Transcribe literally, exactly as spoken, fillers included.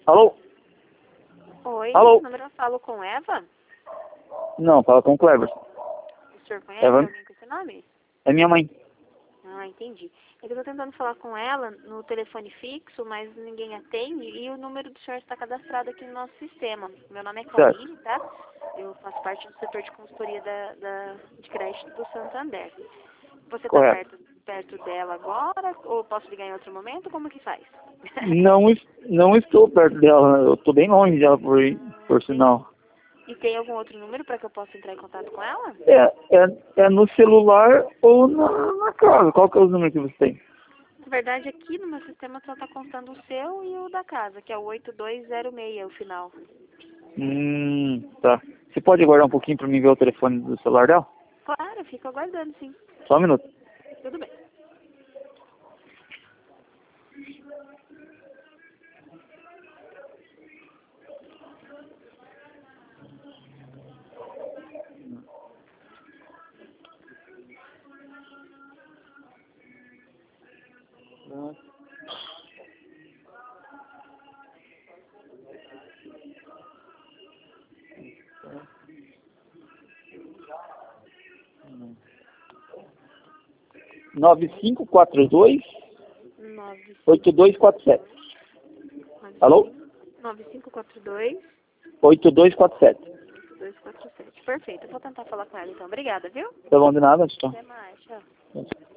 Alô? Oi, Alô? esse número eu falo com Eva? Não, fala com o Cleber. O senhor conhece Eva? alguém com esse nome? É minha mãe. Ah, entendi. É que eu tô tentando falar com ela no telefone fixo, mas ninguém atende e o número do senhor está cadastrado aqui no nosso sistema. Meu nome é Certo. Claudine, tá? Eu faço parte do setor de consultoria da, da, de crédito do Santander. Você está Correto. perto, perto dela agora ou posso ligar em outro momento? Como que faz? Não, es- não estou perto dela. Eu estou bem longe dela, por, por sinal. E tem algum outro número para que eu possa entrar em contato com ela? É, é, é no celular ou na, na casa. Qual que é o número que você tem? Na verdade, aqui no meu sistema só está constando o seu e o da casa, que é o oito dois zero seis, o final. Hum, tá. Você pode aguardar um pouquinho para mim ver o telefone do celular dela? Claro, eu fico aguardando, sim. Só um minuto. Tudo bem. nove cinco quatro dois, nove oito dois quatro sete. Alô? nove cinco quatro dois, oito dois quatro sete. dois quatro sete. Perfeito. Eu vou tentar falar com ela então. Obrigada, viu? Tá bom de nada, tchau. Até mais. Tchau.